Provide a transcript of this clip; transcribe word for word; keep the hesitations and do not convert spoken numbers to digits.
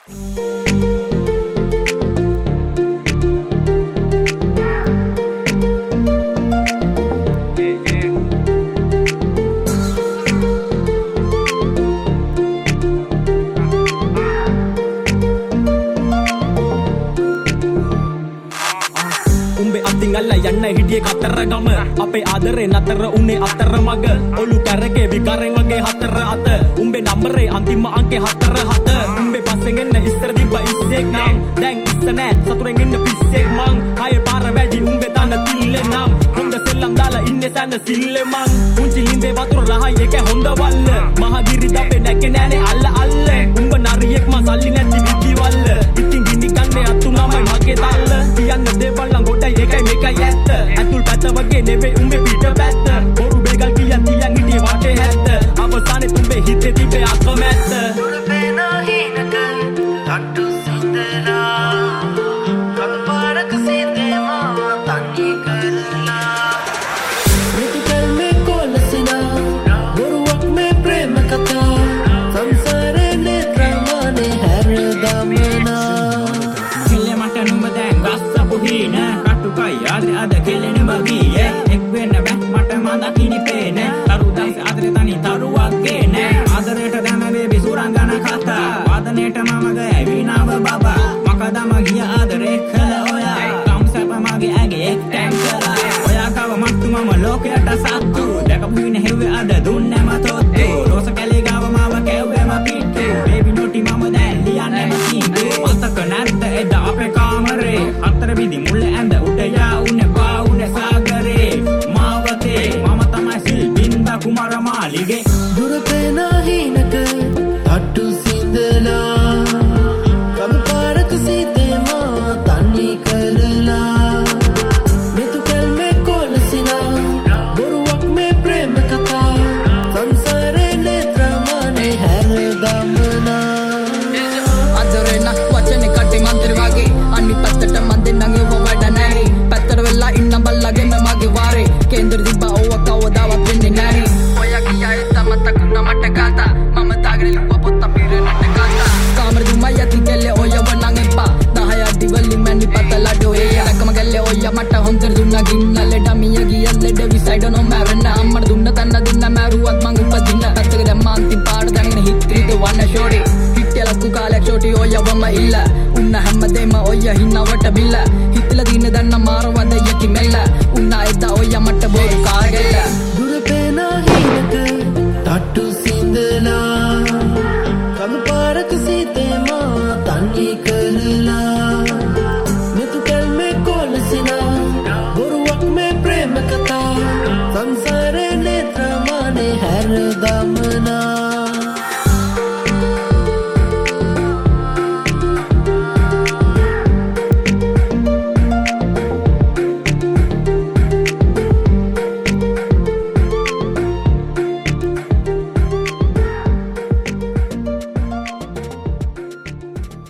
Alla yanna hidiye katara gama ape adare natara une atara maga olu karake vikaren wage hatara ata umbe number antima anke hatara hata umbe pasengenna istar dibba issek nam dang issana saturen inna pissek mang haye para wedi umbe tana tille nam honda sellam dala inne sana sille mang unchi linde watur rahay eke honda walla mahagiri dabe nakke nane alla alla umba nariyek ma salli නැති විදි වල්ල ඉතින් ගිනි කන්නේ අතු නමයි මගේ තල්ල කියන්න දේවල් නම් ගොඩයි ඒකයි මේකයි ඇත්ත ඇතුල් පැත්ත වගේ නෙවෙයි උඹේ පිට පැත්ත බොරු බේගල් කියන් තියන් හිටියේ වටේ හැත්ත අවසානේ උඹේ හිතේ තිබේ අකමැත්ත දුර පේනා හිනක තට්ටු සිඳලා කල්පාරක සිතේ මා තන්නේ කරලා ऋतुकल में कोलसना बरुवक में प्रेम कथा संसारे ने क्रमाने हर दामना किले मट नुඹ දැන් ගස්සපු හීන කටුකයි ආදර අද කෙලෙන මගිය එක් වෙන්න බෑ මට මඳ කිනි පේන තරු දවස් ආදරේ තනි තරුවක් ගේන ආදරයට දැන බේබි සුරංගන කතා වාදනයට මම ගෑ විනාව බබා මකදම ගිය ආදරේ කළ ඔයා කම් සැප මගේ ඇගේ එක් ටැන් කළා ඔයා කව මත්තු මම ලෝකයට සත්තු දැකපු වින හෙව්වේ අද දුන්නේ මතොත්තු රෝස කැලේ ගාව මාව කැව්වේ ම පිට්ටු බේබි නොටි මම දැන් ලියන්නේ ම කිංගු මතක නැද්ද එදා අපේ කාමරේ අතර විදි මුල ඇඳ උඩ යා උනේ බා උනේ සාගරේ මාවතේ මම තමයි සිල් බින්දා කුමාර මාලිගේ දුර පේනා හිනක අට්ටු සිඳලා කල්පාරක සිතේ මා තන්නේ කරලා ऋतुकल में कोलसना बरुवक में प्रेम कथा संसारे ने क्रमाने हर दामना අදරේන වචනේ කටින් අන්තර වගේ අනිත් පැත්තට මන් දෙන්නගේ වවඩ නැහැ පැත්තට වෙලා ඉන්න බල්ලගේ මගේ වාරේ කේන්දර දිබ්බා ඕව කවදාවත් වෙන්නේ නැහැ ඔයා කියා එත මතකුණ මට ගාතා මම දාගෙන ලිව්ව පොත්ත පිරෙන්නට ගාතා කාමර දුමයි යති කෙල්ලේ ඔය වණන් එපා දහය දිවලි මැනි පතලඩෝ ඒ රකම ගැල්ලේ ඔය මට හොන්තර දුන්නා ගින්නල ඩමිය ගියල් ලෙඩ විසයිඩ නෝ මැරෙන්න අම්මර දුන්න තන්න දුන්න මැරුවත් මං උපදින්න පැත්තක දැම්ම අන්තිම පාඩ දැන්ගෙන හිත්‍රිද වන්න ෂෝටි හිට්ටලක්කු කාලයක් ෂෝටි ඔය වම ඉල්ල උන්න හැමදේම ඔය හින්නවට බිල්ල හිතලා දින දන්න මාරවද යකි මෙල්ල උන්න එදා ඔය මට බොරු කාගෙල්ල